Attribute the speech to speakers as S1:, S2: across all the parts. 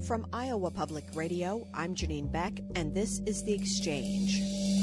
S1: From Iowa Public Radio, I'm Janine Beck, and this is The Exchange.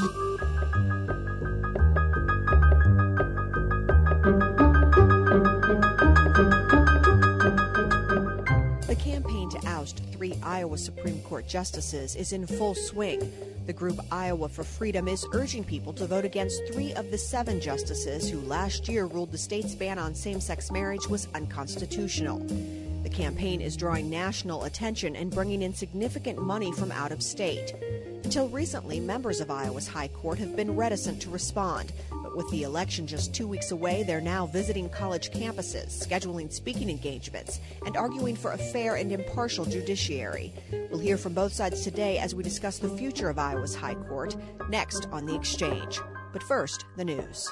S1: The campaign to oust 3 Iowa Supreme Court justices is in full swing. The group Iowa for Freedom is urging people to vote against 3 of the 7 justices who last year ruled the state's ban on same-sex marriage was unconstitutional. The campaign is drawing national attention and bringing in significant money from out of state. Until recently, members of Iowa's High Court have been reticent to respond. But with the election just 2 weeks away, they're now visiting college campuses, scheduling speaking engagements, and arguing for a fair and impartial judiciary. We'll hear from both sides today as we discuss the future of Iowa's High Court, next on The Exchange. But first, the news.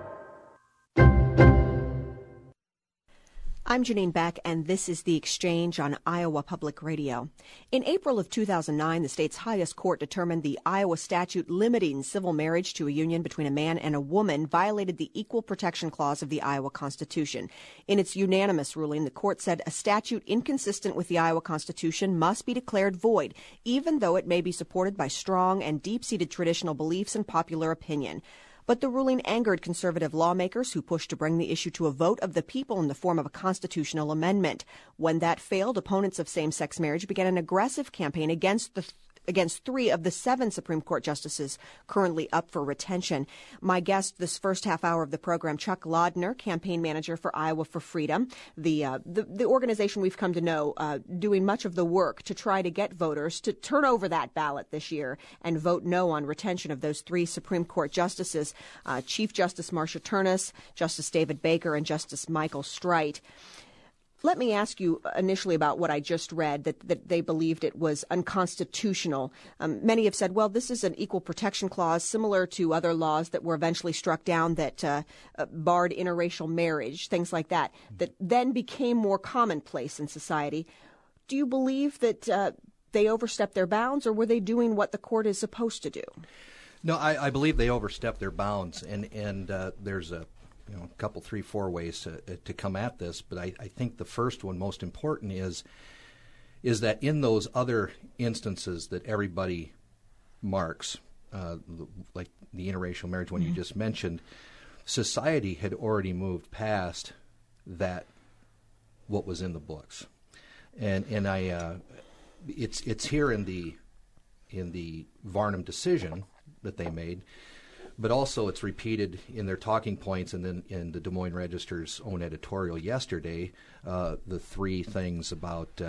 S1: I'm Janine Beck, and this is The Exchange on Iowa Public Radio. In April of 2009, the state's highest court determined the Iowa statute limiting civil marriage to a union between a man and a woman violated the Equal Protection Clause of the Iowa Constitution. In its unanimous ruling, the court said a statute inconsistent with the Iowa Constitution must be declared void, even though it may be supported by strong and deep-seated traditional beliefs and popular opinion. But the ruling angered conservative lawmakers who pushed to bring the issue to a vote of the people in the form of a constitutional amendment. When that failed, opponents of same-sex marriage began an aggressive campaign against 3 of the 7 Supreme Court justices currently up for retention. My guest this first half hour of the program, Chuck Laudner, campaign manager for Iowa for Freedom, the organization we've come to know, doing much of the work to try to get voters to turn over that ballot this year and vote no on retention of those 3 Supreme Court justices, Chief Justice Marsha Ternus, Justice David Baker, and Justice Michael Streit. Let me ask you initially about what I just read, that they believed it was unconstitutional. Many have said, well, this is an equal protection clause similar to other laws that were eventually struck down that barred interracial marriage, things like that then became more commonplace in society. Do you believe that they overstepped their bounds, or were they doing what the court is supposed to do?
S2: No, I believe they overstepped their bounds, and there's a couple, 3, 4 ways to come at this, but I think the first one, most important, is that in those other instances that everybody marks, like the interracial marriage one you just mentioned, society had already moved past that, what was in the books, and it's here in the Varnum decision that they made. But also it's repeated in their talking points and then in the Des Moines Register's own editorial yesterday, the 3 things about,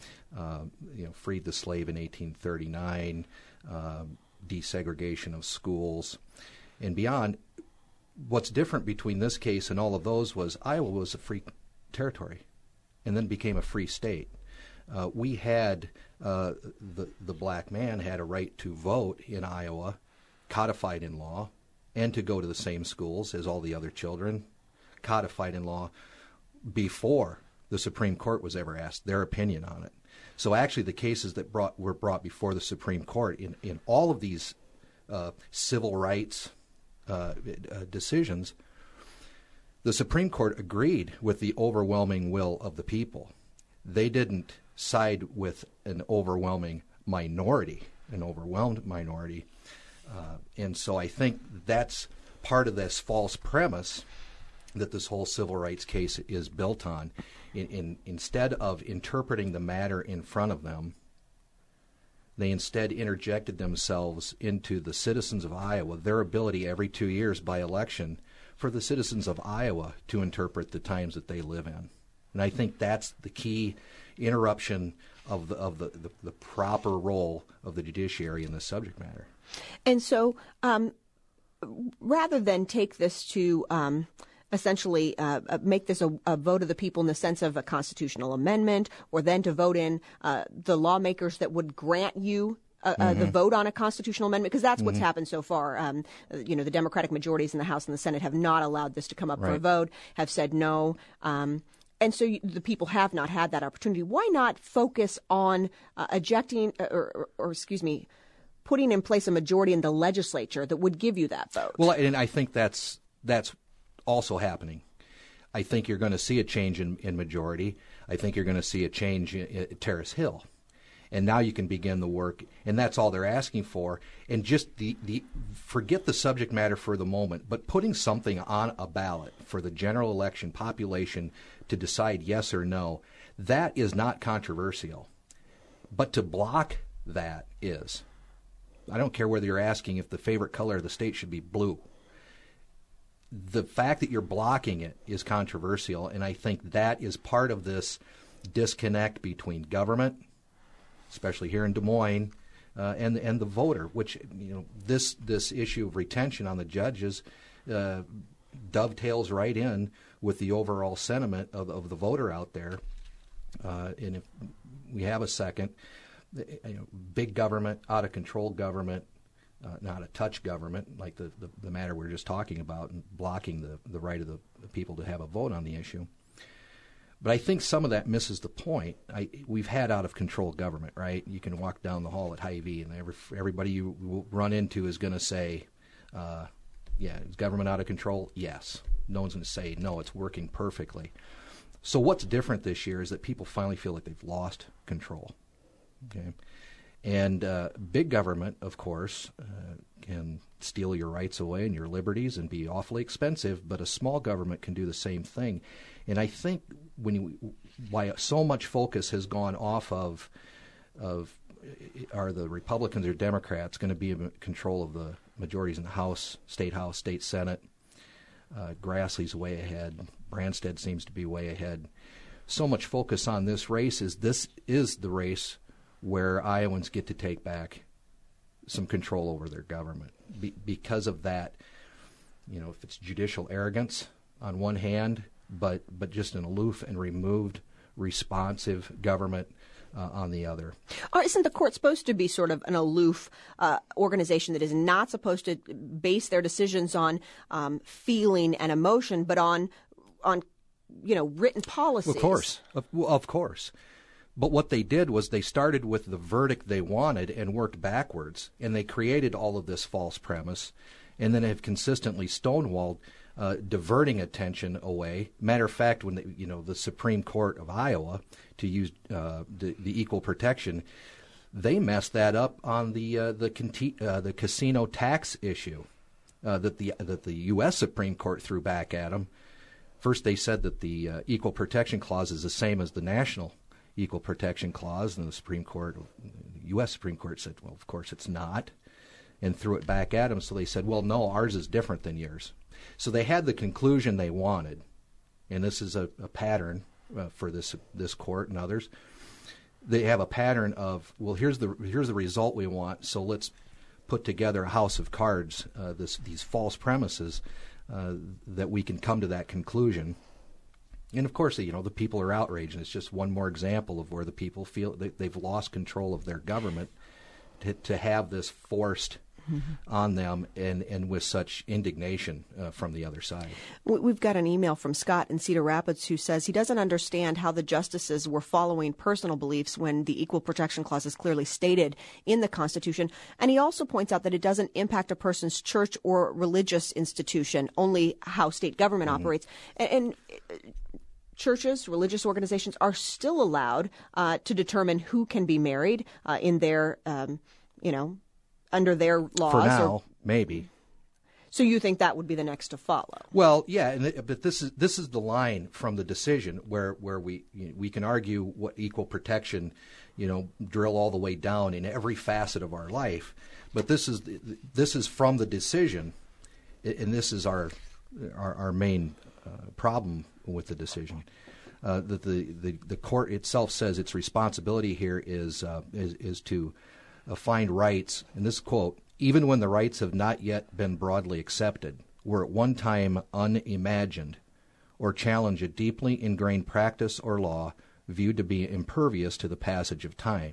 S2: freed the slave in 1839, desegregation of schools, and beyond. What's different between this case and all of those was Iowa was a free territory and then became a free state. We had, the black man had a right to vote in Iowa, codified in law, and to go to the same schools as all the other children, codified in law, before the Supreme Court was ever asked their opinion on it. So actually the cases that were brought before the Supreme Court in all of these civil rights decisions, the Supreme Court agreed with the overwhelming will of the people. They didn't side with an overwhelmed minority. And so I think that's part of this false premise that this whole civil rights case is built on. Instead of interpreting the matter in front of them, they instead interjected themselves into the citizens of Iowa, their ability every 2 years by election for the citizens of Iowa to interpret the times that they live in. And I think that's the key interruption of the proper role of the judiciary in this subject matter.
S1: And so rather than take this to essentially make this a vote of the people in the sense of a constitutional amendment, or then to vote in the lawmakers that would grant you the vote on a constitutional amendment, because that's what's happened so far. The Democratic majorities in the House and the Senate have not allowed this to come up for a vote, have said no. And so the people have not had that opportunity. Why not focus on putting in place a majority in the legislature that would give you that vote?
S2: Well, and I think that's also happening. I think you're going to see a change in majority. I think you're going to see a change at Terrace Hill. and now you can begin the work, and that's all they're asking for. And just forget the subject matter for the moment, but putting something on a ballot for the general election population to decide yes or no, that is not controversial. But to block that is. I don't care whether you're asking if the favorite color of the state should be blue. The fact that you're blocking it is controversial, and I think that is part of this disconnect between government, especially here in Des Moines, and the voter, which, this issue of retention on the judges dovetails right in with the overall sentiment of the voter out there. And if we have a second, big government, out of control government, not a touch government, like the matter we're just talking about, and blocking the right of the people to have a vote on the issue. But I think some of that misses the point. We've had out-of-control government, right? You can walk down the hall at Hy-Vee, and everybody you run into is going to say, is government out of control? Yes. No one's going to say, no, it's working perfectly. So what's different this year is that people finally feel like they've lost control. Okay, and big government, of course, can steal your rights away and your liberties and be awfully expensive, but a small government can do the same thing. And I think why so much focus has gone off of are the Republicans or Democrats going to be in control of the majorities in the House, State Senate. Grassley's way ahead. Branstad seems to be way ahead. So much focus on this race is the race where Iowans get to take back some control over their government. Because of that, if it's judicial arrogance on one hand, but just an aloof and removed, responsive government on the other.
S1: Isn't the court supposed to be sort of an aloof organization that is not supposed to base their decisions on feeling and emotion, but on written policies?
S2: Of course. But what they did was they started with the verdict they wanted and worked backwards, and they created all of this false premise, and then have consistently stonewalled, diverting attention away. Matter of fact, when the Supreme Court of Iowa, to use the equal protection, they messed that up on the casino tax issue that the U.S. Supreme Court threw back at them. First, they said that the equal protection clause is the same as the national equal protection clause, and the U.S. Supreme Court said, well, of course it's not, and threw it back at them. So they said, well, no, ours is different than yours. So they had the conclusion they wanted, and this is a pattern for this court and others. They have a pattern of, well, here's the result we want, so let's put together a house of cards, these false premises that we can come to that conclusion. And of course, the people are outraged, and it's just one more example of where the people feel they've lost control of their government to have this forced on them and with such indignation from the other side.
S1: We've got an email from Scott in Cedar Rapids who says he doesn't understand how the justices were following personal beliefs when the Equal Protection Clause is clearly stated in the Constitution. And he also points out that it doesn't impact a person's church or religious institution, only how state government operates. And churches, religious organizations are still allowed to determine who can be married in their, under their laws.
S2: For now, maybe.
S1: So you think that would be the next to follow?
S2: Well, yeah, but this is the line from the decision where we can argue what equal protection, drill all the way down in every facet of our life. But this is from the decision, and this is our main problem with the decision. That the court itself says its responsibility here is to find rights, and this quote, even when the rights have not yet been broadly accepted, were at one time unimagined, or challenge a deeply ingrained practice or law viewed to be impervious to the passage of time.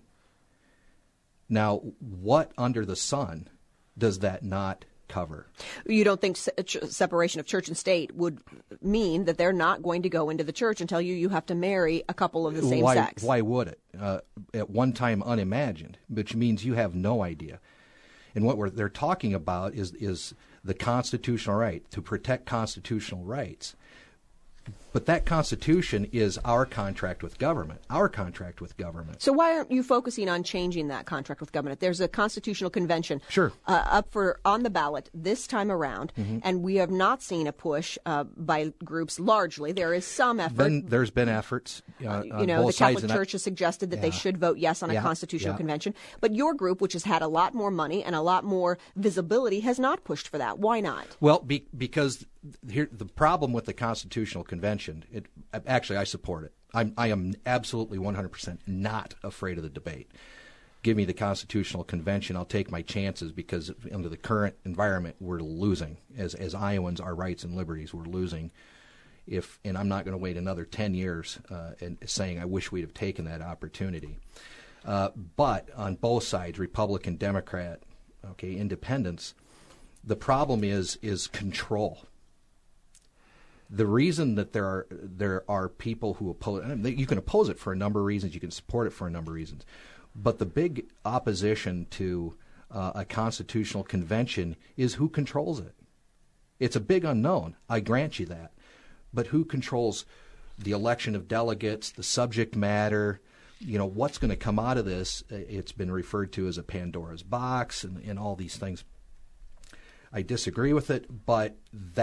S2: Now, what under the sun does that not cover?
S1: You don't think separation of church and state would mean that they're not going to go into the church and tell you have to marry a couple of the same sex?
S2: Why would it? At one time unimagined, which means you have no idea. And what they're talking about is the constitutional right, to protect constitutional rights. But that Constitution is our contract with government,
S1: So why aren't you focusing on changing that contract with government? There's a constitutional convention
S2: Sure.
S1: Up on the ballot this time around, and we have not seen a push by groups largely. There is some effort.
S2: There's been efforts on
S1: the
S2: both sides.
S1: Catholic Church has suggested that they should vote yes on a constitutional convention. But your group, which has had a lot more money and a lot more visibility, has not pushed for that. Why not?
S2: Well, because here the problem with the Constitutional Convention, actually I support it. I am absolutely 100% not afraid of the debate. Give me the Constitutional Convention, I'll take my chances, because under the current environment we're losing. As Iowans, our rights and liberties, we're losing. And I'm not going to wait another 10 years and saying I wish we'd have taken that opportunity. But on both sides, Republican, Democrat, independents, the problem is control. The reason that there are people who oppose it, you can oppose it for a number of reasons, you can support it for a number of reasons, but the big opposition to a constitutional convention is who controls it. It's a big unknown, I grant you that, but who controls the election of delegates, the subject matter, what's going to come out of this? It's been referred to as a Pandora's box and all these things. I disagree with it, but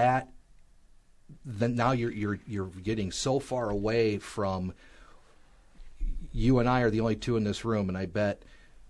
S2: then now you're getting so far away from. You and I are the only two in this room, and I bet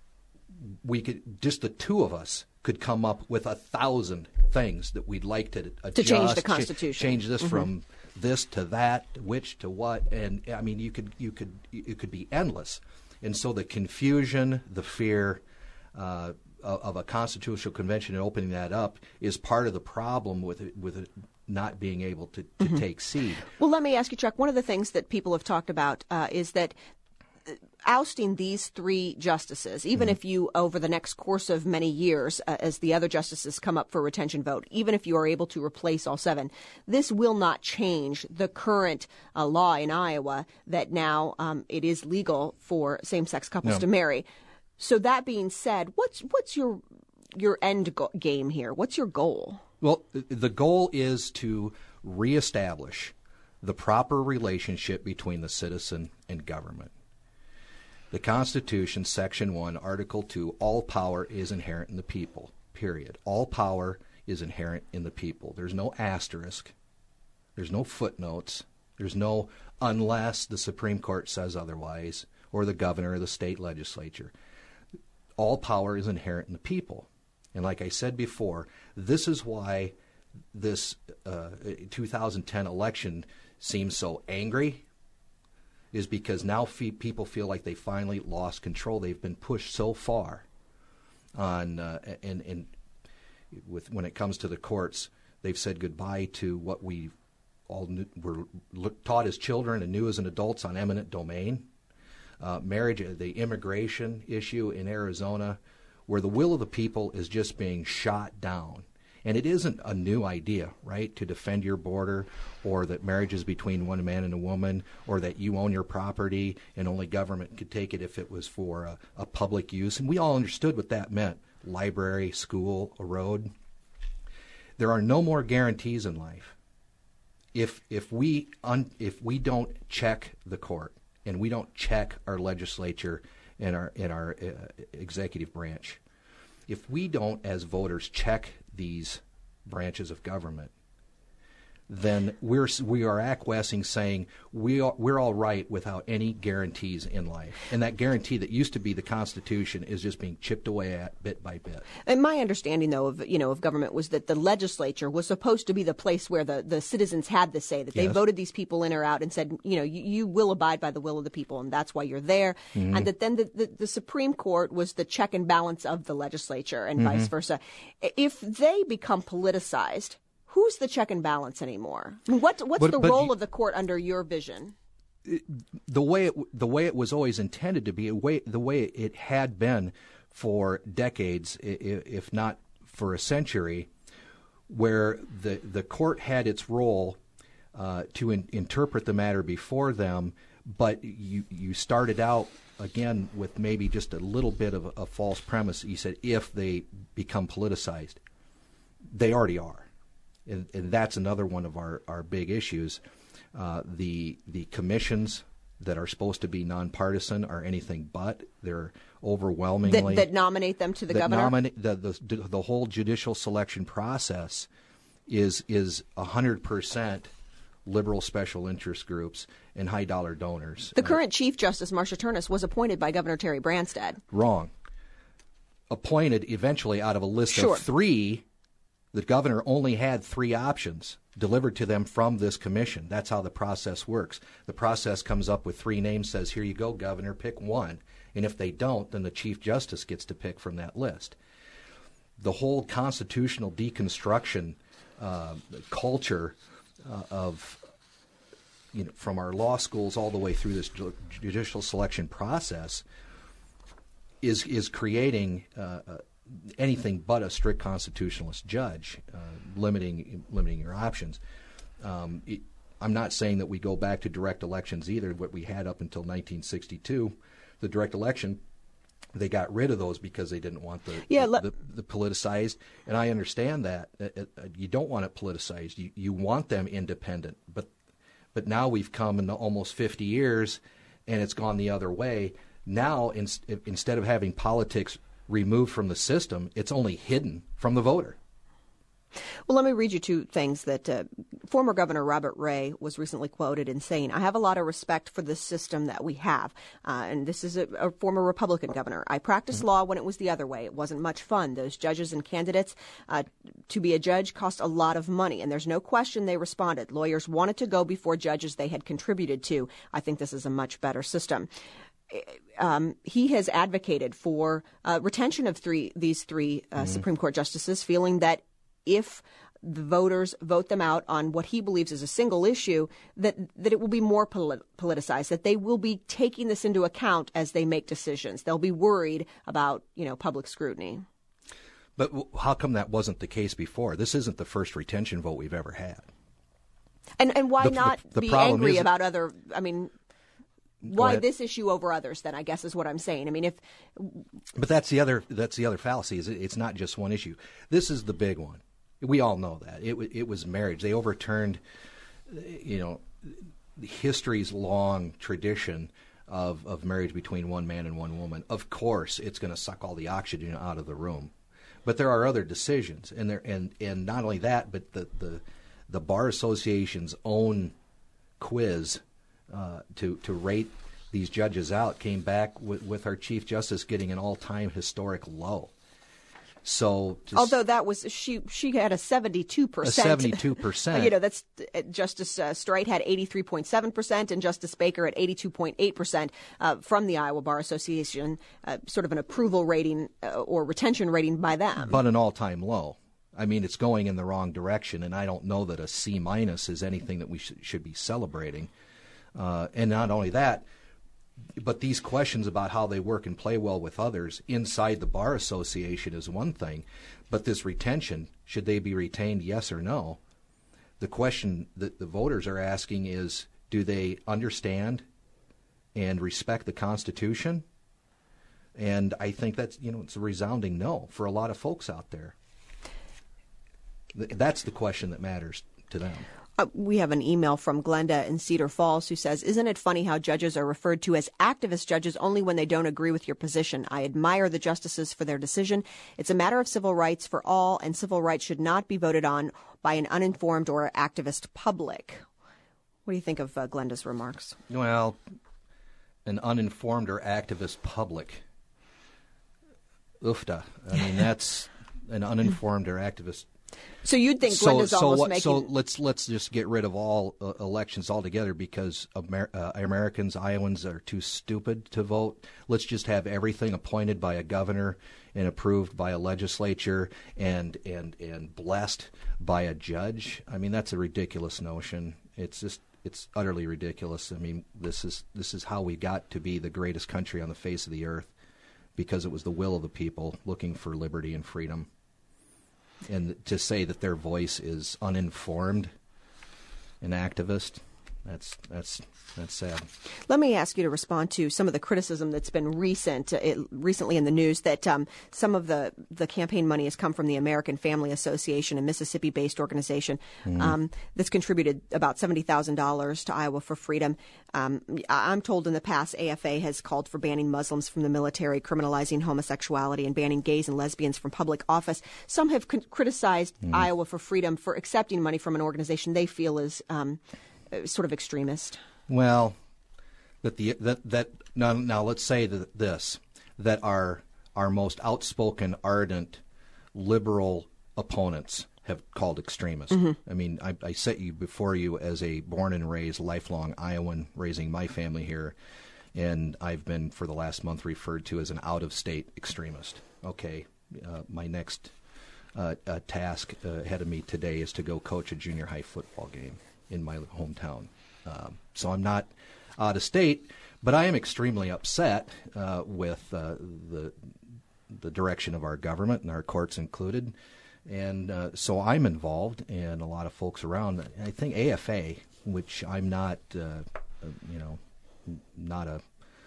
S2: we could, just the two of us, could come up with 1,000 things that we'd like to adjust,
S1: to change the Constitution,
S2: change this from this to that, which to what, and I mean it could be endless, and so the confusion, the fear of a constitutional convention and opening that up is part of the problem with it not being able to take seed.
S1: Well, let me ask you, Chuck, one of the things that people have talked about is that ousting these three justices, even if you, over the next course of many years, as the other justices come up for retention vote, even if you are able to replace all seven, this will not change the current law in Iowa that now it is legal for same-sex couples to marry. So that being said, what's your end game here? What's your goal?
S2: Well, the goal is to reestablish the proper relationship between the citizen and government. The Constitution, Section 1, Article 2, all power is inherent in the people, period. All power is inherent in the people. There's no asterisk. There's no footnotes. There's no unless the Supreme Court says otherwise, or the governor or the state legislature. All power is inherent in the people. And like I said before, this is why this 2010 election seems so angry, is because now people feel like they finally lost control. They've been pushed so far on, and when it comes to the courts, they've said goodbye to what we all were taught as children and knew as an adults on eminent domain. Marriage, the immigration issue in Arizona, where the will of the people is just being shot down. And it isn't a new idea, right, to defend your border, or that marriage is between one man and a woman, or that you own your property and only government could take it if it was for a public use. And we all understood what that meant: library, school, a road. There are no more guarantees in life. If we don't check the court and we don't check our legislature and our executive branch, if we don't, as voters, check these branches of government, then we are acquiescing, saying we're all right without any guarantees in life. And that guarantee that used to be the Constitution is just being chipped away at bit by bit.
S1: And my understanding, though, of government was that the legislature was supposed to be the place where the citizens had the say, that they voted these people in or out and said, you will abide by the will of the people, and that's why you're there. Mm-hmm. And that then the Supreme Court was the check and balance of the legislature, and vice versa. If they become politicized, who's the check and balance anymore? I mean, what's the role of the court under your vision?
S2: The way it was always intended to be, the way it had been for decades, if not for a century, where the court had its role to interpret the matter before them, but you started out again with maybe just a little bit of a false premise. You said if they become politicized, they already are. And that's another one of our big issues. The commissions that are supposed to be nonpartisan are anything but. They're overwhelmingly
S1: that nominate them to the governor.
S2: The whole judicial selection process is 100% liberal special interest groups and high dollar donors.
S1: The current Chief Justice, Marsha Ternus, was appointed by Governor Terry Branstad.
S2: Wrong. Appointed eventually out of a list of 3. The governor only had 3 options delivered to them from this commission. That's how the process works. The process comes up with 3 names, says, here you go, governor, pick one. And if they don't, then the Chief Justice gets to pick from that list. The whole constitutional deconstruction culture of, from our law schools all the way through this judicial selection process is creating anything but a strict constitutionalist judge, limiting your options. I'm not saying that we go back to direct elections either. What we had up until 1962, the direct election, they got rid of those because they didn't want the politicized. And I understand that. You don't want it politicized. You want them independent. But now we've come in almost 50 years, and it's gone the other way. Now, instead of having politics removed from the system, it's only hidden from the voter.
S1: Well, let me read you 2 things that former Governor Robert Ray was recently quoted in saying, I have a lot of respect for the system that we have. And this is a former Republican governor. I practiced law when it was the other way. It wasn't much fun. Those judges and candidates to be a judge cost a lot of money. And there's no question they responded. Lawyers wanted to go before judges they had contributed to. I think this is a much better system. He has advocated for retention of these three Supreme Court justices, feeling that if the voters vote them out on what he believes is a single issue, that it will be more politicized, that they will be taking this into account as they make decisions. They'll be worried about, public scrutiny.
S2: But how come that wasn't the case before? This isn't the first retention vote we've ever had.
S1: And why not be angry about other, why this issue over others then, I guess is what I'm saying.
S2: But that's the other fallacy, is it's not just one issue. This is the big one. We all know that. It was marriage. They overturned, history's long tradition of marriage between one man and one woman. Of course, it's going to suck all the oxygen out of the room. But there are other decisions, and not only that, but the Bar Association's own quiz to rate these judges out came back with our Chief Justice getting an all-time historic low. So,
S1: although that was she had a 72%.
S2: 72%.
S1: That's Justice Streit had 83.7%, and Justice Baker at 82.8% from the Iowa Bar Association, sort of an approval rating or retention rating by them.
S2: But an all-time low. It's going in the wrong direction, and I don't know that a C- is anything that we should be celebrating. And not only that, but these questions about how they work and play well with others inside the Bar Association is one thing, but this retention, should they be retained, yes or no? The question that the voters are asking is, do they understand and respect the Constitution? And I think that's, it's a resounding no for a lot of folks out there. That's the question that matters to them.
S1: We have an email from Glenda in Cedar Falls who says, isn't it funny how judges are referred to as activist judges only when they don't agree with your position? I admire the justices for their decision. It's a matter of civil rights for all, and civil rights should not be voted on by an uninformed or activist public. What do you think of Glenda's remarks?
S2: Well, an uninformed or activist public. Oofta. That's an uninformed or activist.
S1: So you'd think Glenda's almost making...
S2: So let's just get rid of all elections altogether because Americans, Iowans are too stupid to vote. Let's just have everything appointed by a governor and approved by a legislature and blessed by a judge. That's a ridiculous notion. It's utterly ridiculous. This is how we got to be the greatest country on the face of the earth, because it was the will of the people looking for liberty and freedom. And to say that their voice is uninformed and activist, That's sad.
S1: Let me ask you to respond to some of the criticism that's been recently in the news that some of the campaign money has come from the American Family Association, a Mississippi-based organization that's contributed about $70,000 to Iowa for Freedom. I'm told in the past AFA has called for banning Muslims from the military, criminalizing homosexuality, and banning gays and lesbians from public office. Some have criticized Iowa for Freedom for accepting money from an organization they feel is sort of extremist.
S2: Well, now let's say that our most outspoken, ardent, liberal opponents have called extremist. I mean, I set you before you as a born and raised, lifelong Iowan, raising my family here, and I've been for the last month referred to as an out-of-state extremist. Okay, my next task ahead of me today is to go coach a junior high football game in my hometown. So I'm not out of state, but I am extremely upset with the direction of our government and our courts included. And so I'm involved, and a lot of folks around. I think AFA, which I'm not, not a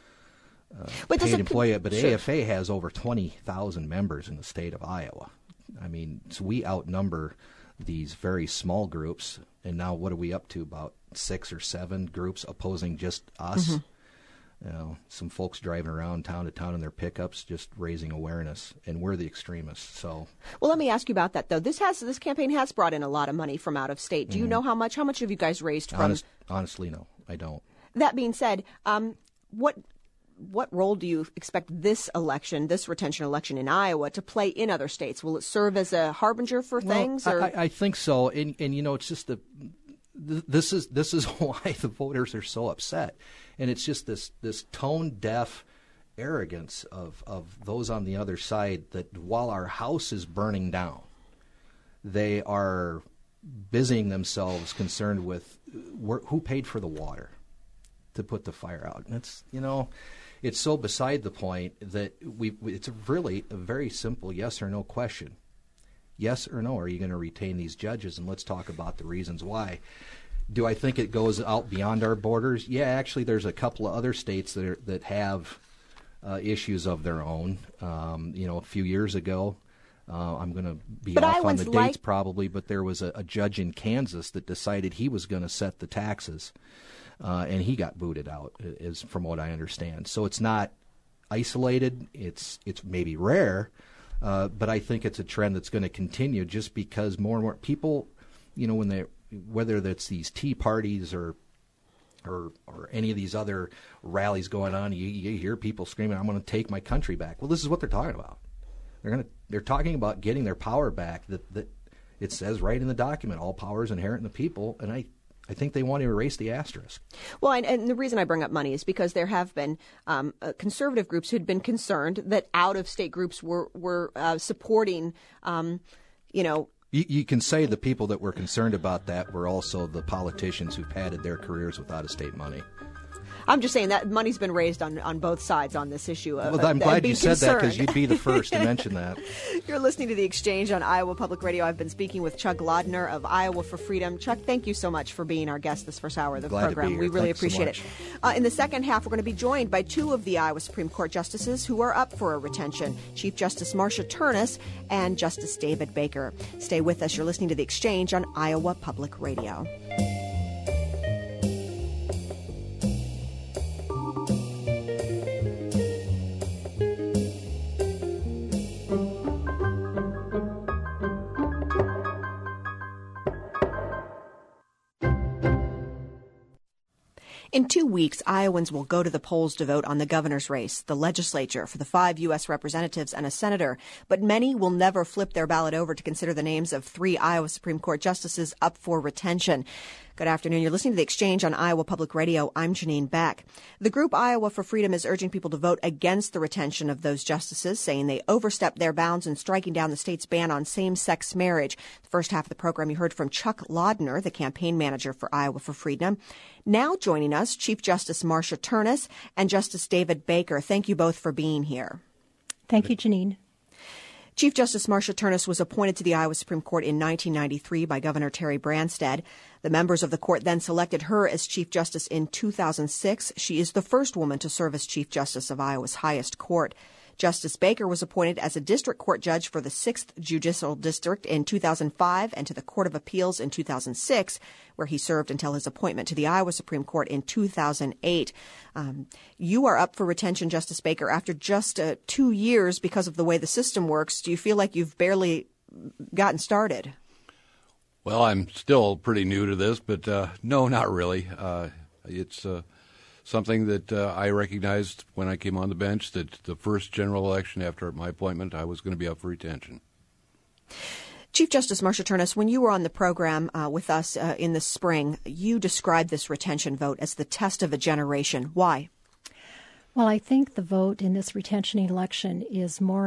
S2: paid employee, but sure. AFA has over 20,000 members in the state of Iowa. I mean, so we outnumber these very small groups, and now what are we up to? About 6 or 7 groups opposing just us. You know, some folks driving around town to town in their pickups, just raising awareness, and we're the extremists. So,
S1: well, let me ask you about that though. This campaign has brought in a lot of money from out of state. Do you know how much? How much have you guys raised from?
S2: Honestly, no, I don't.
S1: That being said, what role do you expect this retention election in Iowa to play in other states? Will it serve as a harbinger for things? Or?
S2: I think so, and it's just this is why the voters are so upset, and it's just this tone deaf arrogance of those on the other side that while our house is burning down, they are busying themselves concerned with who paid for the water to put the fire out. And it's so beside the point that it's really a very simple yes or no question. Yes or no, are you going to retain these judges? And let's talk about the reasons why. Do I think it goes out beyond our borders? Yeah, actually, there's a couple of other states that have issues of their own. A few years ago, I'm going to be off on the dates probably, but there was a judge in Kansas that decided he was going to set the taxes, and he got booted out, is from what I understand. So it's not isolated. It's maybe rare. But I think it's a trend that's going to continue just because more and more people, whether that's these tea parties or any of these other rallies going on, you hear people screaming, "I'm going to take my country back." Well, this is what they're talking about. They're talking about getting their power back. That it says right in the document, all power is inherent in the people, and I think they want to erase the asterisk. Well,
S1: and the reason I bring up money is because there have been conservative groups who'd been concerned that out-of-state groups were supporting,
S2: You can say the people that were concerned about that were also the politicians who padded their careers with out-of-state money.
S1: I'm just saying that money's been raised on both sides on this issue.
S2: Well, I'm glad you said that because you'd be the first to mention that.
S1: You're listening to The Exchange on Iowa Public Radio. I've been speaking with Chuck Lodner of Iowa for Freedom. Chuck, thank you so much for being our guest this first hour of the program. We really appreciate it. In the second half, we're going to be joined by 2 of the Iowa Supreme Court justices who are up for a retention, Chief Justice Marsha Ternus and Justice David Baker. Stay with us. You're listening to The Exchange on Iowa Public Radio. In 2 weeks, Iowans will go to the polls to vote on the governor's race, the legislature, for the 5 U.S. representatives and a senator. But many will never flip their ballot over to consider the names of 3 Iowa Supreme Court justices up for retention. Good afternoon. You're listening to The Exchange on Iowa Public Radio. I'm Janine Beck. The group Iowa for Freedom is urging people to vote against the retention of those justices, saying they overstepped their bounds in striking down the state's ban on same-sex marriage. The first half of the program, you heard from Chuck Lodner, the campaign manager for Iowa for Freedom. Now joining us, Chief Justice Marsha Ternus and Justice David Baker. Thank you both for being here.
S3: Thank you, Janine.
S1: Chief Justice Marsha Ternus was appointed to the Iowa Supreme Court in 1993 by Governor Terry Branstad. The members of the court then selected her as Chief Justice in 2006. She is the first woman to serve as Chief Justice of Iowa's highest court. Justice Baker was appointed as a district court judge for the 6th Judicial District in 2005 and to the Court of Appeals in 2006, where he served until his appointment to the Iowa Supreme Court in 2008. You are up for retention, Justice Baker, after just 2 years because of the way the system works. Do you feel like you've barely gotten started?
S3: Well, I'm still pretty new to this, but no, not really. It's something that I recognized when I came on the bench, that the first general election after my appointment, I was going to be up for retention.
S1: Chief Justice Marsha Ternus, when you were on the program with us in the spring, you described this retention vote as the test of a generation. Why?
S4: Well, I think the vote in this retention election is more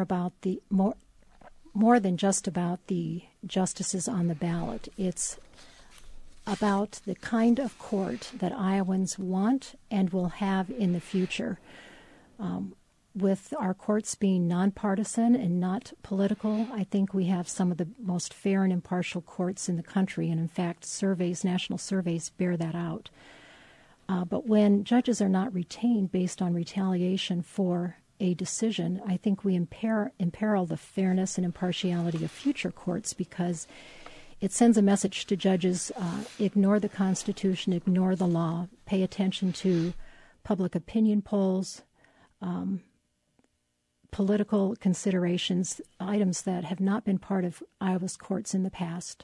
S4: than just about the justices on the ballot. It's about the kind of court that Iowans want and will have in the future. With our courts being nonpartisan and not political, I think we have some of the most fair and impartial courts in the country, and in fact, national surveys bear that out. But when judges are not retained based on retaliation for a decision, I think we imperil the fairness and impartiality of future courts, because it sends a message to judges: ignore the Constitution, ignore the law, pay attention to public opinion polls, political considerations, items that have not been part of Iowa's courts in the past.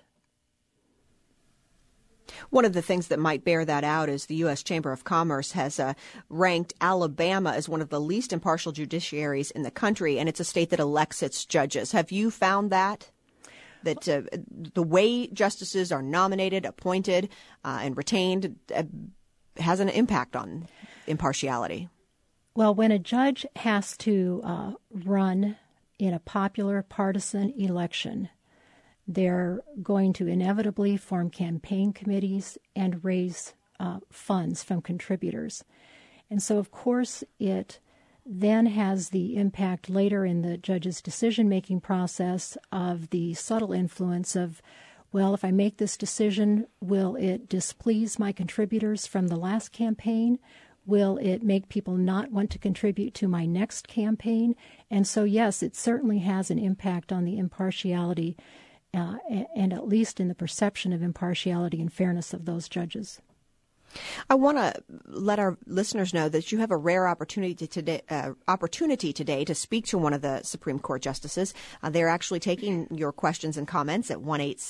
S1: One of the things that might bear that out is the U.S. Chamber of Commerce has ranked Alabama as one of the least impartial judiciaries in the country, and it's a state that elects its judges. Have you found that the way justices are nominated, appointed, and retained has an impact on impartiality?
S4: Well, when a judge has to run in a popular partisan election, they're going to inevitably form campaign committees and raise funds from contributors. And so, of course, it then has the impact later in the judge's decision-making process of the subtle influence of, well, if I make this decision, will it displease my contributors from the last campaign? Will it make people not want to contribute to my next campaign? And so, yes, it certainly has an impact on the impartiality and at least in the perception of impartiality and fairness of those judges.
S1: I want to let our listeners know that you have a rare opportunity today to speak to one of the Supreme Court justices. They're actually taking your questions and comments at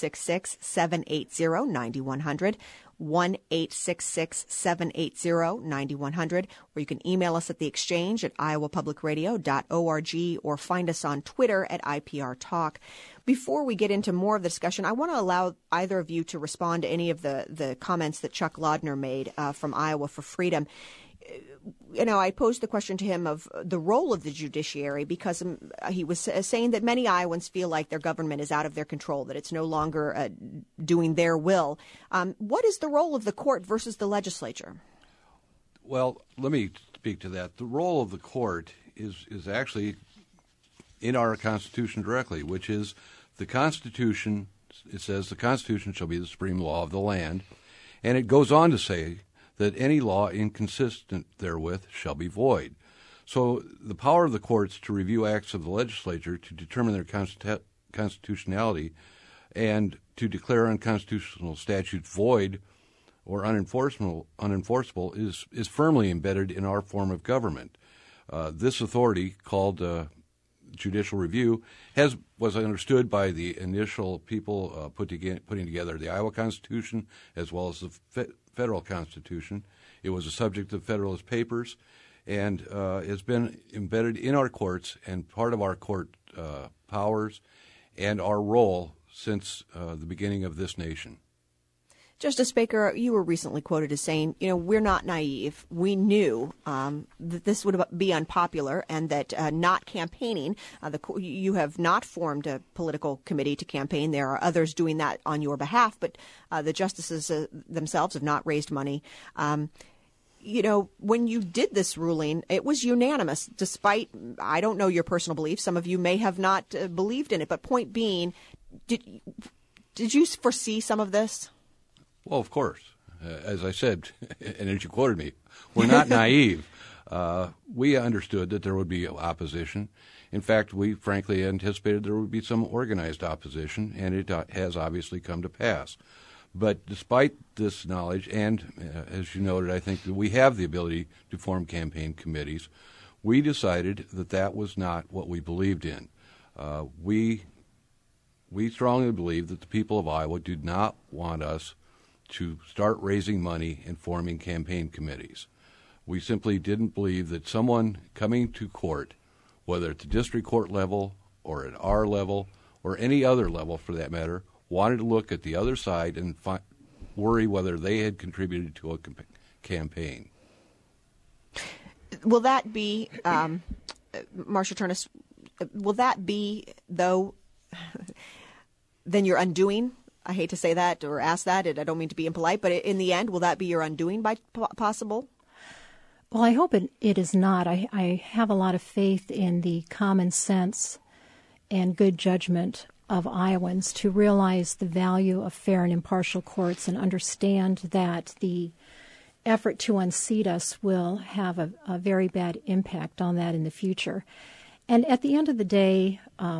S1: 1-866-780-9100. 1-866-780-9100, or you can email us at the Exchange at iowapublicradio.org or find us on Twitter at IPR Talk. Before we get into more of the discussion, I want to allow either of you to respond to any of the comments that Chuck Laudner made from Iowa for Freedom. I posed the question to him of the role of the judiciary, because he was saying that many Iowans feel like their government is out of their control, that it's no longer doing their will. What is the role of the court versus the legislature?
S3: Well, let me speak to that. The role of the court is actually in our Constitution directly, which is the Constitution. It says the Constitution shall be the supreme law of the land, and it goes on to say that any law inconsistent therewith shall be void. So the power of the courts to review acts of the legislature to determine their constitutionality and to declare unconstitutional statutes void or unenforceable is firmly embedded in our form of government. This authority, called judicial review, was understood by the initial people putting together the Iowa Constitution as well as the federal Constitution. It was a subject of Federalist Papers, and has been embedded in our courts and part of our court powers and our role since the beginning of this nation.
S1: Justice Baker, you were recently quoted as saying, we're not naive. We knew that this would be unpopular and that not campaigning, you have not formed a political committee to campaign. There are others doing that on your behalf, but the justices themselves have not raised money. when you did this ruling, it was unanimous, despite, I don't know your personal beliefs. Some of you may have not believed in it. But point being, did you foresee some of this?
S3: Well, of course. As I said, and as you quoted me, we're not naive. We understood that there would be opposition. In fact, we frankly anticipated there would be some organized opposition, and it has obviously come to pass. But despite this knowledge, and as you noted, I think that we have the ability to form campaign committees, we decided that that was not what we believed in. We strongly believe that the people of Iowa do not want us to start raising money and forming campaign committees. We simply didn't believe that someone coming to court, whether at the district court level or at our level or any other level for that matter, wanted to look at the other side and worry whether they had contributed to a campaign.
S1: Will that be, Marcia Ternus, will that be, though, then your undoing? I hate to say that or ask that. I don't mean to be impolite, but in the end, will that be your undoing by possible?
S4: Well, I hope it is not. I have a lot of faith in the common sense and good judgment of Iowans to realize the value of fair and impartial courts and understand that the effort to unseat us will have a very bad impact on that in the future. And at the end of the day,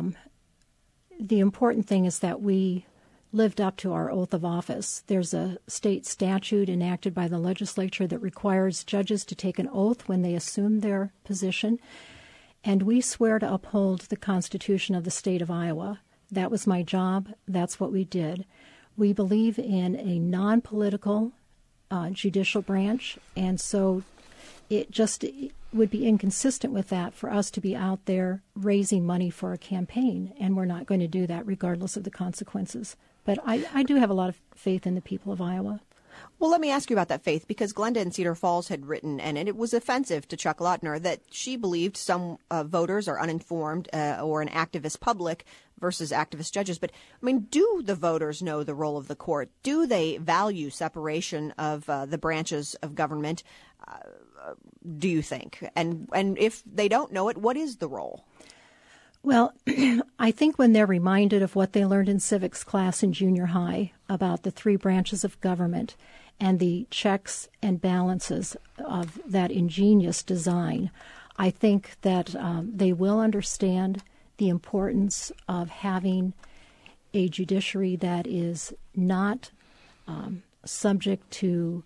S4: the important thing is that we lived up to our oath of office. There's a state statute enacted by the legislature that requires judges to take an oath when they assume their position, and we swear to uphold the Constitution of the state of Iowa. That was my job. That's what we did. We believe in a non-political judicial branch, and so it would be inconsistent with that for us to be out there raising money for a campaign, and we're not going to do that regardless of the consequences. But I do have a lot of faith in the people of Iowa.
S1: Well, let me ask you about that faith, because Glenda in Cedar Falls had written, and it was offensive to Chuck Lautner, that she believed some voters are uninformed or an activist public versus activist judges. But, I mean, do the voters know the role of the court? Do they value separation of the branches of government, do you think? And if they don't know it, what is the role?
S4: Well, I think when they're reminded of what they learned in civics class in junior high about the three branches of government and the checks and balances of that ingenious design, I think that they will understand the importance of having a judiciary that is not subject to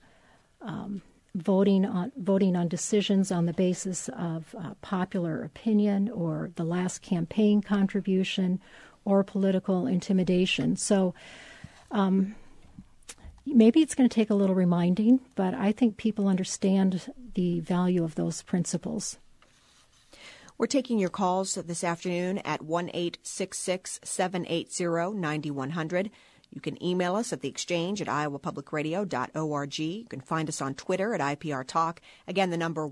S4: voting on decisions on the basis of popular opinion or the last campaign contribution or political intimidation. So maybe it's going to take a little reminding, but I think people understand the value of those principles.
S1: We're taking your calls this afternoon at 1-866-780-9100. You can email us at the Exchange at iowapublicradio.org. You can find us on Twitter at IPR Talk. Again, the number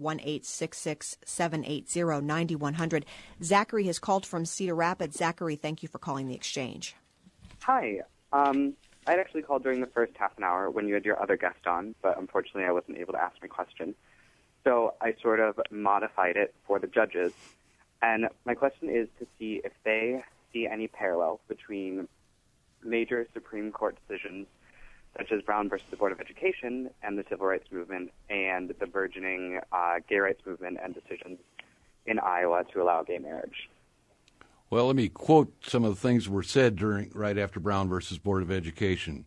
S1: 1-866-780-9100. Zachary has called from Cedar Rapids. Zachary, thank you for calling the Exchange.
S5: Hi. I'd actually called during the first half an hour when you had your other guest on, but unfortunately I wasn't able to ask my question. So I sort of modified it for the judges. And my question is to see if they see any parallel between major Supreme Court decisions such as Brown versus the Board of Education and the Civil Rights Movement and the burgeoning gay rights movement and decisions in Iowa to allow gay marriage.
S3: Well, let me quote some of the things that were said right after Brown versus Board of Education.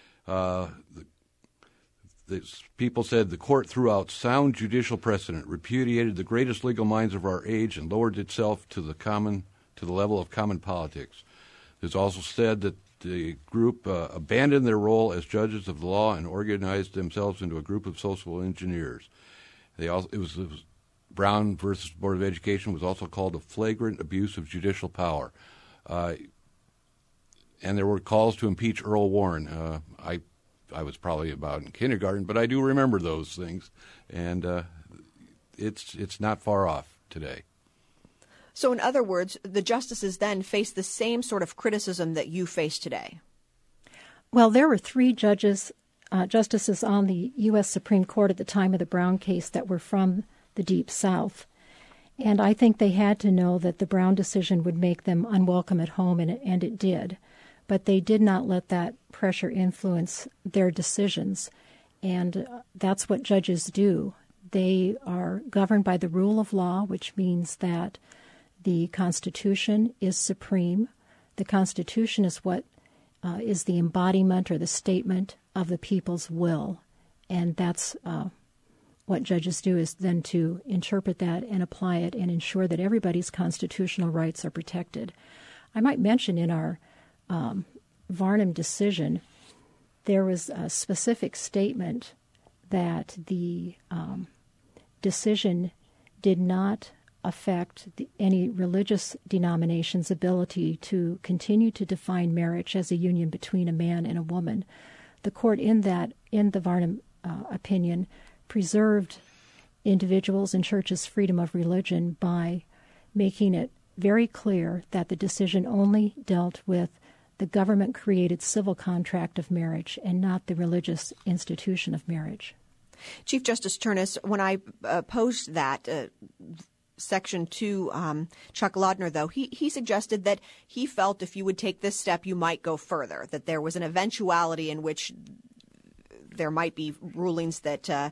S3: People said the court threw out sound judicial precedent, repudiated the greatest legal minds of our age, and lowered itself to the level of common politics. It's also said that the group abandoned their role as judges of the law and organized themselves into a group of social engineers. Brown versus Board of Education was also called a flagrant abuse of judicial power. And there were calls to impeach Earl Warren. I was probably about in kindergarten, but I do remember those things, and it's not far off today.
S1: So in other words, the justices then face the same sort of criticism that you face today.
S4: Well, there were three judges justices on the U.S. Supreme Court at the time of the Brown case that were from the Deep South. And I think they had to know that the Brown decision would make them unwelcome at home, and it did. But they did not let that pressure influence their decisions. And that's what judges do. They are governed by the rule of law, which means that the Constitution is supreme. The Constitution is what is the embodiment or the statement of the people's will. And that's what judges do, is then to interpret that and apply it and ensure that everybody's constitutional rights are protected. I might mention in our Varnum decision, there was a specific statement that the decision did not affect any religious denomination's ability to continue to define marriage as a union between a man and a woman. The court in the Varnum opinion preserved individuals and churches' freedom of religion by making it very clear that the decision only dealt with the government-created civil contract of marriage and not the religious institution of marriage.
S1: Chief Justice Turnus, when I posed that Section 2, Chuck Laudner, though, he suggested that he felt if you would take this step, you might go further, that there was an eventuality in which there might be rulings that,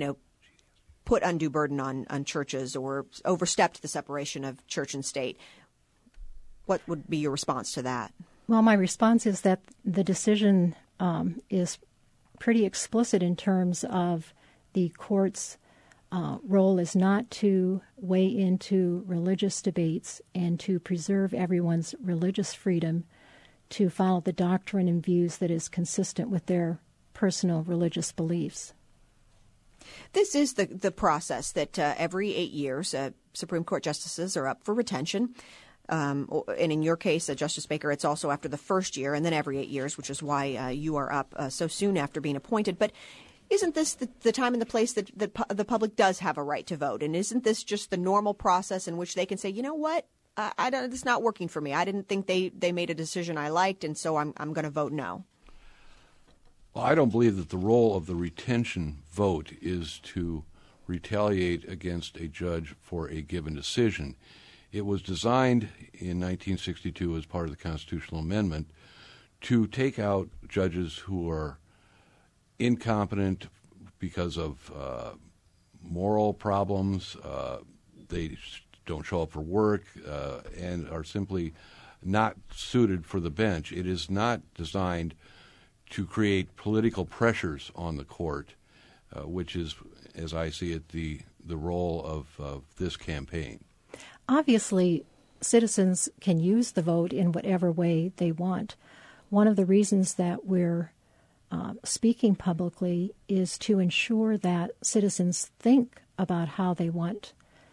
S1: put undue burden on churches or overstepped the separation of church and state. What would be your response to that?
S4: Well, my response is that the decision is pretty explicit in terms of the court's role is not to weigh into religious debates and to preserve everyone's religious freedom to follow the doctrine and views that is consistent with their personal religious beliefs.
S1: This is the process that every 8 years Supreme Court justices are up for retention. And in your case, Justice Baker, it's also after the first year and then every 8 years, which is why you are up so soon after being appointed. But isn't this the time and the place that the public does have a right to vote? And isn't this just the normal process in which they can say, you know what, it's not working for me. I didn't think they made a decision I liked, and so I'm going to vote no.
S3: Well, I don't believe that the role of the retention vote is to retaliate against a judge for a given decision. It was designed in 1962 as part of the constitutional amendment to take out judges who are incompetent because of moral problems, they don't show up for work, and are simply not suited for the bench. It is not designed to create political pressures on the court, which is, as I see it, the role of this campaign.
S4: Obviously, citizens can use the vote in whatever way they want. One of the reasons that we're speaking publicly is to ensure that citizens think about how they want,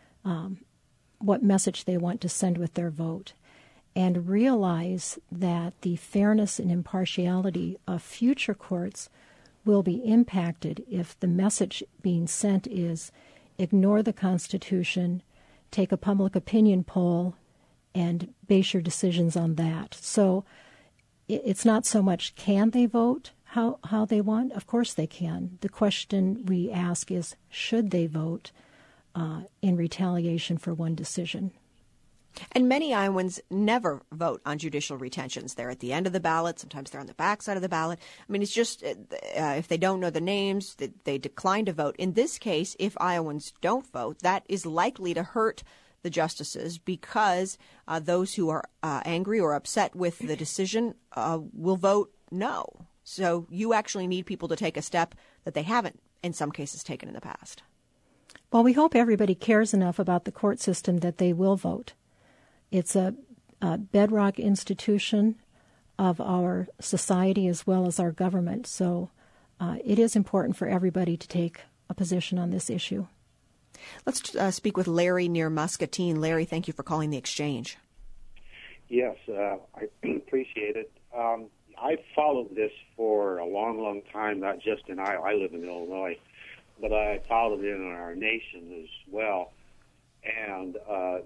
S4: what message they want to send with their vote, and realize that the fairness and impartiality of future courts will be impacted if the message being sent is ignore the Constitution, take a public opinion poll, and base your decisions on that. So it's not so much can they vote how they want. Of course they can. The question we ask is should they vote in retaliation for one decision.
S1: And many Iowans never vote on judicial retentions. They're at the end of the ballot. Sometimes they're on the back side of the ballot. I mean, it's just if they don't know the names, they decline to vote. In this case, if Iowans don't vote, that is likely to hurt the justices because those who are angry or upset with the decision will vote no. So you actually need people to take a step that they haven't, in some cases, taken in the past.
S4: Well, we hope everybody cares enough about the court system that they will vote. It's a bedrock institution of our society as well as our government. So it is important for everybody to take a position on this issue.
S1: Let's speak with Larry near Muscatine. Larry, thank you for calling the Exchange.
S6: Yes, I appreciate it. I've followed this for a long, long time, not just in Iowa. I live in Illinois, but I followed it in our nation as well. And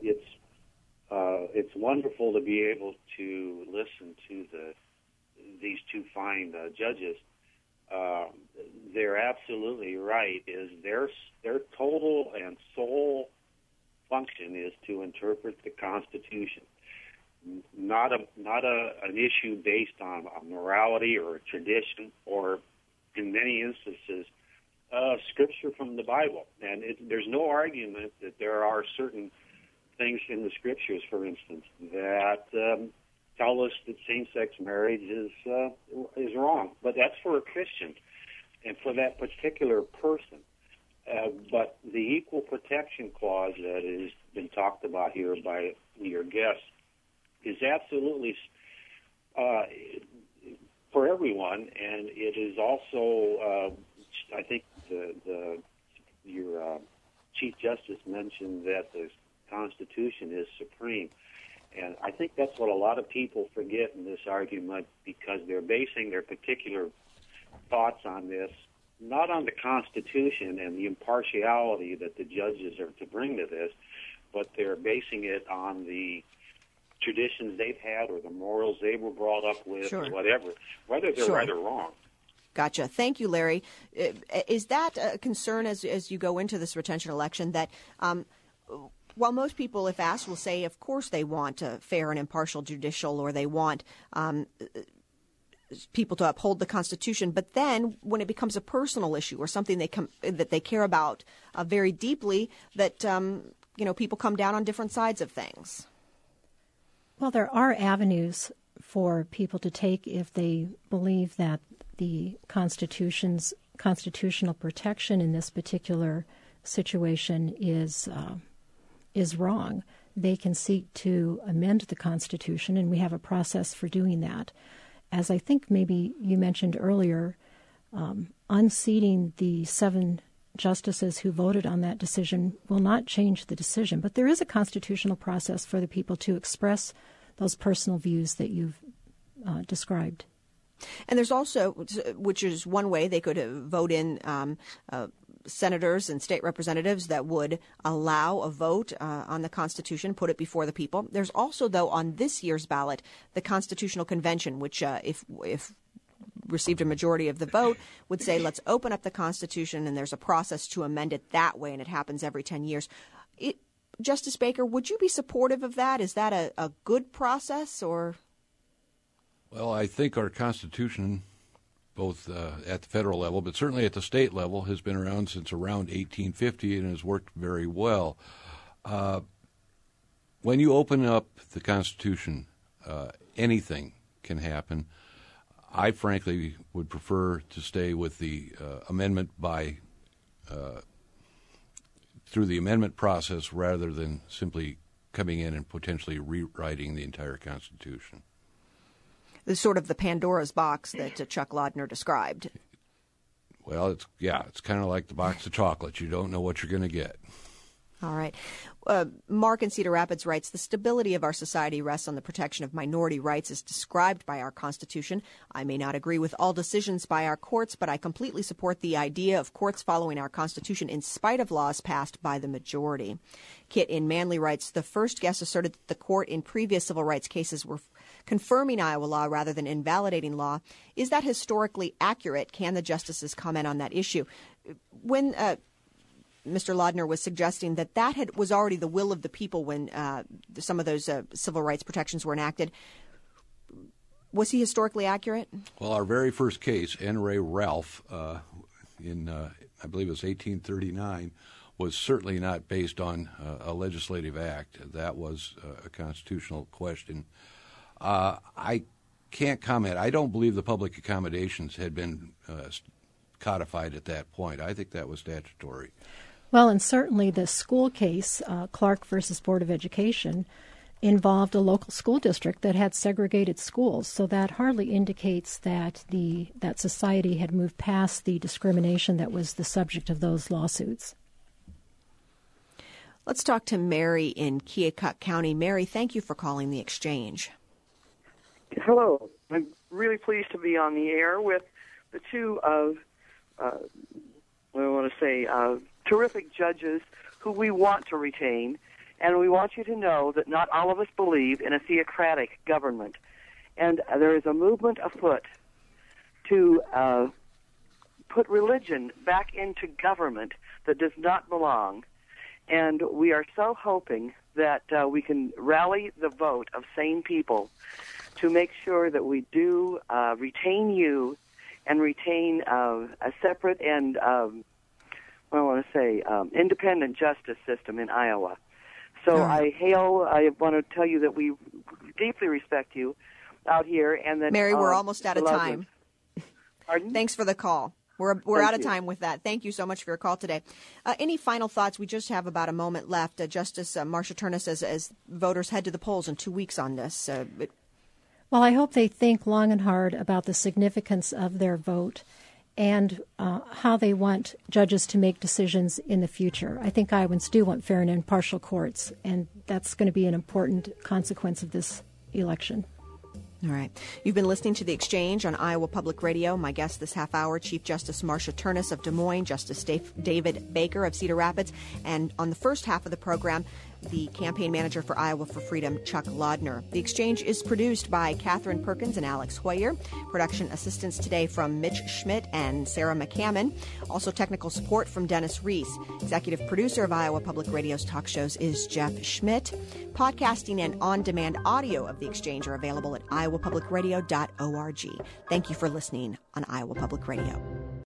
S6: it's wonderful to be able to listen to these two fine judges. they're absolutely right. Is their total and sole function is to interpret the Constitution, not an issue based on a morality or a tradition, or in many instances, scripture from the Bible. And there's no argument that there are certain things in the scriptures, for instance, that tell us that same-sex marriage is wrong. But that's for a Christian and for that particular person. But the equal protection clause that has been talked about here by your guest is absolutely for everyone, and it is also, I think your Chief Justice mentioned that the Constitution is supreme. And I think that's what a lot of people forget in this argument, because they're basing their particular thoughts on this not on the Constitution and the impartiality that the judges are to bring to this, but they're basing it on the traditions they've had or the morals they were brought up with, or whatever, whether they're right or wrong.
S1: Gotcha. Thank you, Larry. Is that a concern as you go into this retention election that while most people, if asked, will say, of course, they want a fair and impartial judicial, or they want people to uphold the Constitution, but then when it becomes a personal issue or something that they care about very deeply, that people come down on different sides of things?
S4: Well, there are avenues for people to take if they believe that the Constitution's constitutional protection in this particular situation is wrong. They can seek to amend the Constitution, and we have a process for doing that. As I think maybe you mentioned earlier, unseating the 7 justices who voted on that decision will not change the decision. But there is a constitutional process for the people to express those personal views that you've described.
S1: And there's also, which is one way they could vote in senators and state representatives that would allow a vote on the Constitution, put it before the people. There's also, though, on this year's ballot, the Constitutional Convention, which if received a majority of the vote, would say, let's open up the Constitution, and there's a process to amend it that way, and it happens every 10 years. Justice Baker, would you be supportive of that? Is that a good process, or?
S3: Well, I think our Constitution, both at the federal level, but certainly at the state level, has been around since around 1850 and has worked very well. When you open up the Constitution, anything can happen. I frankly would prefer to stay with the amendment through the amendment process rather than simply coming in and potentially rewriting the entire Constitution.
S1: It's sort of the Pandora's box that Chuck Lodner described.
S3: Well, it's kind of like the box of chocolates. You don't know what you're going to get.
S1: All right. Mark in Cedar Rapids writes, the stability of our society rests on the protection of minority rights as described by our Constitution. I may not agree with all decisions by our courts, but I completely support the idea of courts following our Constitution in spite of laws passed by the majority. Kit in Manly writes, the first guest asserted that the court in previous civil rights cases were confirming Iowa law rather than invalidating law. Is that historically accurate? Can the justices comment on that issue? When Mr. Lodner was suggesting that was already the will of the people when some of those civil rights protections were enacted. Was he historically accurate?
S3: Well, our very first case, N. Ray Ralph, in I believe it was 1839, was certainly not based on a legislative act. That was a constitutional question. I can't comment. I don't believe the public accommodations had been codified at that point. I think that was statutory.
S4: Well, and certainly the school case, Clark versus Board of Education, involved a local school district that had segregated schools. So that hardly indicates that that society had moved past the discrimination that was the subject of those lawsuits.
S1: Let's talk to Mary in Keokuk County. Mary, thank you for calling the Exchange.
S7: Hello. I'm really pleased to be on the air with the two terrific judges who we want to retain, and we want you to know that not all of us believe in a theocratic government. And there is a movement afoot to put religion back into government that does not belong. And we are so hoping that we can rally the vote of sane people to make sure that we do retain you and retain a separate and, independent justice system in Iowa. So I want to tell you that we deeply respect you out here. And that,
S1: Mary, we're almost out of time.
S7: Pardon?
S1: Thanks for the call. We're out of time with that. Thank you so much for your call today. Any final thoughts? We just have about a moment left. Justice Marsha Ternus, as voters head to the polls in 2 weeks on this.
S4: Well, I hope they think long and hard about the significance of their vote and how they want judges to make decisions in the future. I think Iowans do want fair and impartial courts, and that's going to be an important consequence of this election.
S1: All right. You've been listening to The Exchange on Iowa Public Radio. My guest this half hour, Chief Justice Marsha Ternus of Des Moines, Justice David Baker of Cedar Rapids, and on the first half of the program, the campaign manager for Iowa for Freedom, Chuck Laudner. The Exchange is produced by Catherine Perkins and Alex Hoyer. Production assistance today from Mitch Schmidt and Sarah McCammon. Also technical support from Dennis Reese. Executive producer of Iowa Public Radio's talk shows is Jeff Schmidt. Podcasting and on-demand audio of The Exchange are available at iowapublicradio.org. Thank you for listening on Iowa Public Radio.